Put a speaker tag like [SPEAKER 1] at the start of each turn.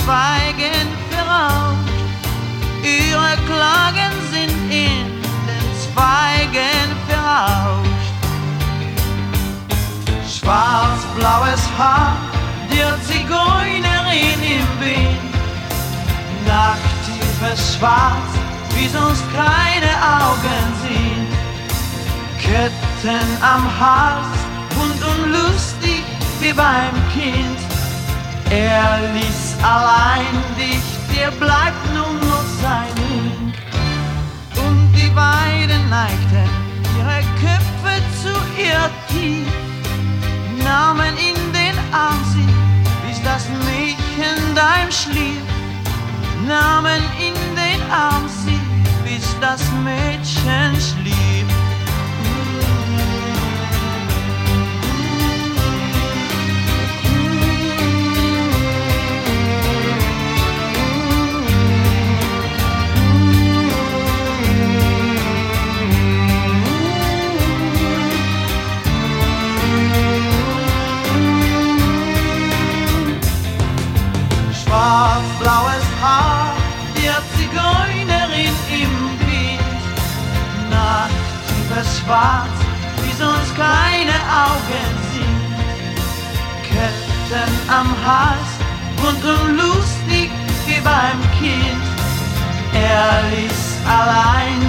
[SPEAKER 1] Schweigen verrauscht. Ihre Klagen sind in den Zweigen verrauscht. Schwarz-blaues Haar, der Zigeunerin im Wind. Nachttiefes Schwarz, wie sonst keine Augen sind. Ketten am Hals, bunt und lustig wie beim Kind. Er ließ allein dich, dir bleibt nun noch sein Ring. Und die beiden neigten ihre Köpfe zu ihr tief, nahmen in den Arm sie, bis das Mädchen daheim schlief. Nahmen in den Arm sie, bis das Mädchen schlief. Schwarz-blaues Haar, der Zigeunerin im Wind. Nachttiefes Schwarz, wie sonst keine Augen sind. Ketten am Hals, bunt und lustig wie beim Kind. Er ließ allein